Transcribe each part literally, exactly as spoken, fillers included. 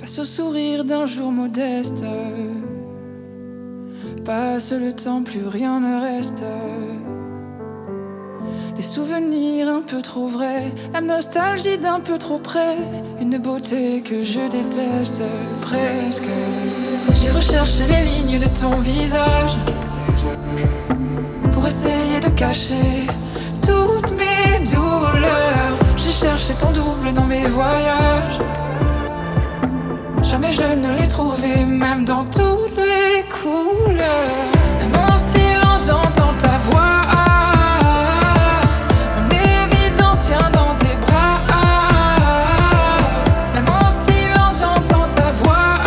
Face au sourire d'un jour modeste, passe le temps, plus rien ne reste. Les souvenirs un peu trop vrais, la nostalgie d'un peu trop près, une beauté que je déteste presque. J'ai recherché les lignes de ton visage pour essayer de cacher toutes mes douleurs. J'ai cherché ton double dans mes voyages, jamais je ne l'ai trouvé, même dans toutes les couleurs. Même en silence j'entends ta voix, mon évidence tient dans tes bras. Même en silence j'entends ta voix,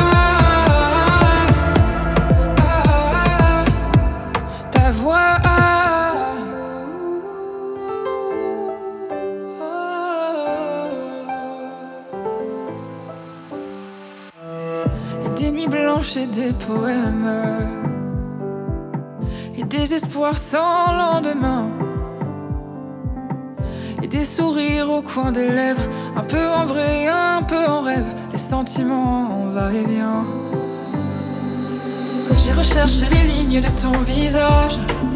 ta voix. Des nuits blanches et des poèmes, et des espoirs sans lendemain, et des sourires au coin des lèvres, un peu en vrai, un peu en rêve, les sentiments en va-et-vient. J'ai recherché les lignes de ton visage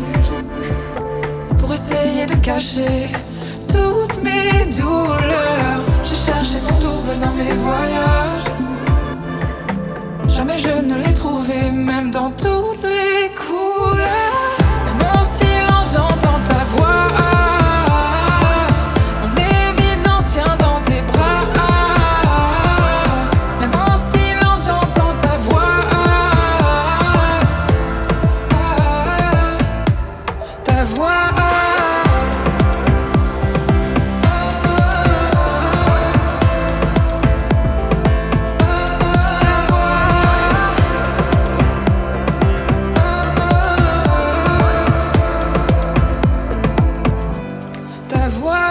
pour essayer de cacher toutes mes douleurs. J'ai cherché ton double dans mes voyages, jamais je ne l'ai trouvé, même dans toutes les couleurs. Même en silence j'entends ta voix, mon évidence tient dans tes bras. Même en silence j'entends ta voix, ta voix. Ta voix,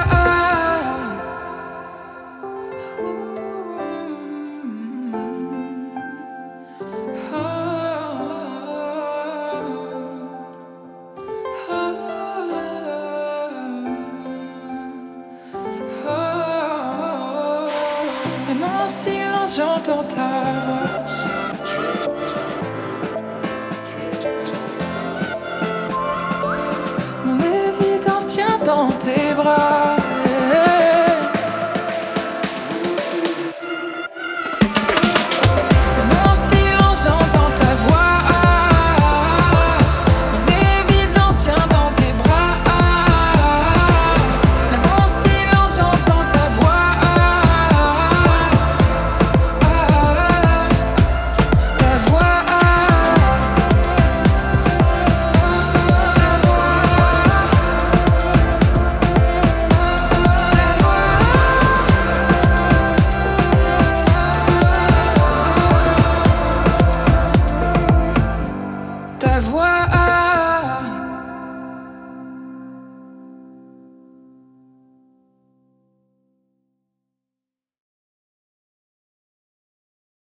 même en silence j'entends ta voix. Mon évidence tient dans tes bras.